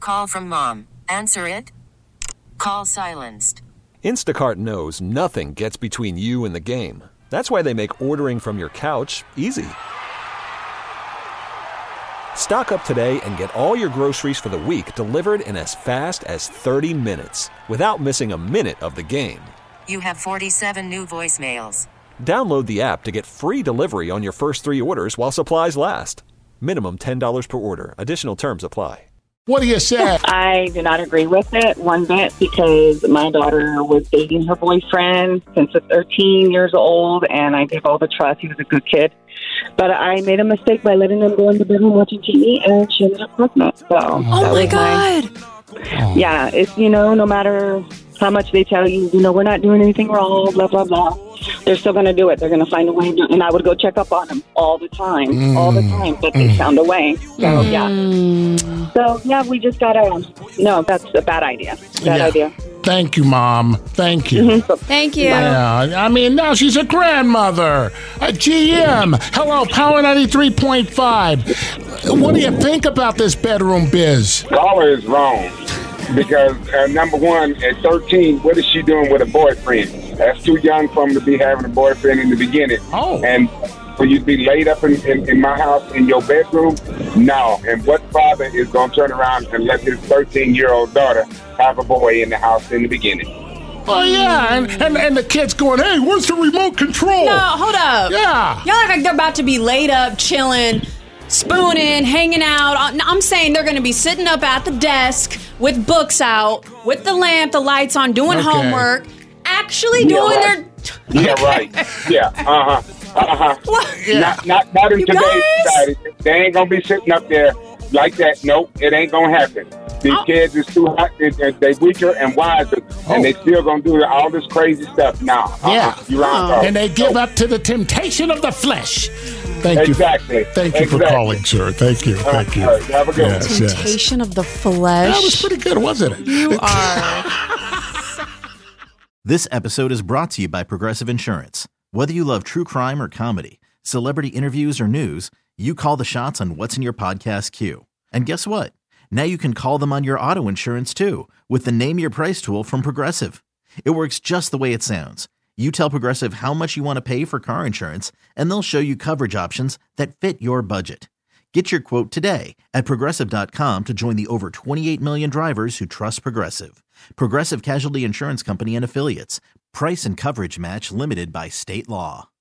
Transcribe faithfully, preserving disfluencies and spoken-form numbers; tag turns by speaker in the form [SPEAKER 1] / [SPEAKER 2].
[SPEAKER 1] call from mom. Answer it. Call silenced.
[SPEAKER 2] Instacart knows nothing gets between you and the game. That's why they make ordering from your couch easy. Stock up today and get all your groceries for the week delivered in as fast as thirty minutes without missing a minute of the game.
[SPEAKER 1] You have forty-seven new voicemails.
[SPEAKER 2] Download the app to get free delivery on your first three orders while supplies last. Minimum ten dollars per order. Additional terms apply.
[SPEAKER 3] What do you say?
[SPEAKER 4] I do not agree with it one bit because my daughter was dating her boyfriend since thirteen years old, and I gave all the trust. He was a good kid. But I made a mistake by letting them go in the bedroom watching T V, and she ended up pregnant. So
[SPEAKER 5] oh, my God.
[SPEAKER 4] My, yeah, it's, you know, no matter how much they tell you, you know, we're not doing anything wrong, blah, blah, blah. They're still going to do it. They're going to find a way. To, and I would go check up on them all the time, mm. all the time, but they mm. found a way. So, mm. yeah. So, yeah, we just got to, no, that's a bad idea. Bad
[SPEAKER 3] yeah.
[SPEAKER 4] idea.
[SPEAKER 3] Thank you, Mom. Thank you.
[SPEAKER 4] Mm-hmm.
[SPEAKER 5] Thank you.
[SPEAKER 3] Yeah, I mean, now she's a grandmother. A G M. Hello, Power ninety-three point five. What do you think about this bedroom biz?
[SPEAKER 6] Caller is wrong. Because, uh, number one, at thirteen, what is she doing with a boyfriend? That's too young for him to be having a boyfriend in the beginning.
[SPEAKER 3] Oh.
[SPEAKER 6] And for you to be laid up in, in, in my house in your bedroom? No. And what father is going to turn around and let his thirteen-year-old daughter have a boy in the house in the beginning?
[SPEAKER 3] Oh, yeah. And, and, and the kid's going, hey, where's the remote control?
[SPEAKER 5] No, hold up.
[SPEAKER 3] Yeah.
[SPEAKER 5] Y'all act like they're about to be laid up, chilling, spooning, hanging out. I'm saying they're going to be sitting up at the desk with books out, with the lamp, the lights on, doing
[SPEAKER 3] Okay.
[SPEAKER 5] homework, actually
[SPEAKER 6] Yeah,
[SPEAKER 5] doing
[SPEAKER 6] right.
[SPEAKER 5] their...
[SPEAKER 6] Yeah, right. Yeah, uh-huh. Uh-huh.
[SPEAKER 5] What?
[SPEAKER 3] Yeah.
[SPEAKER 6] Not, not, not in
[SPEAKER 5] You
[SPEAKER 6] today's
[SPEAKER 5] guys?
[SPEAKER 6] society. They ain't going to be sitting up there like that. Nope, it ain't going to happen. These
[SPEAKER 5] Oh.
[SPEAKER 6] kids is too hot. They, they, they weaker and wiser,
[SPEAKER 3] Oh.
[SPEAKER 6] and they still going to do all this crazy stuff now. Uh-uh.
[SPEAKER 3] Yeah.
[SPEAKER 6] You wrong,
[SPEAKER 5] Oh.
[SPEAKER 3] And they give up to the temptation of the flesh. Thank you.
[SPEAKER 6] Exactly.
[SPEAKER 3] Thank you
[SPEAKER 6] exactly.
[SPEAKER 3] for calling, sir. Thank you. Thank you.
[SPEAKER 6] All right, have a good
[SPEAKER 3] Yes,
[SPEAKER 6] one.
[SPEAKER 3] yes.
[SPEAKER 5] Temptation of the flesh.
[SPEAKER 3] That was pretty good, wasn't it?
[SPEAKER 5] You are.
[SPEAKER 7] This episode is brought to you by Progressive Insurance. Whether you love true crime or comedy, celebrity interviews or news, you call the shots on what's in your podcast queue. And guess what? Now you can call them on your auto insurance too with the Name Your Price tool from Progressive. It works just the way it sounds. You tell Progressive how much you want to pay for car insurance, and they'll show you coverage options that fit your budget. Get your quote today at Progressive dot com to join the over twenty-eight million drivers who trust Progressive. Progressive Casualty Insurance Company and Affiliates. Price and coverage match limited by state law.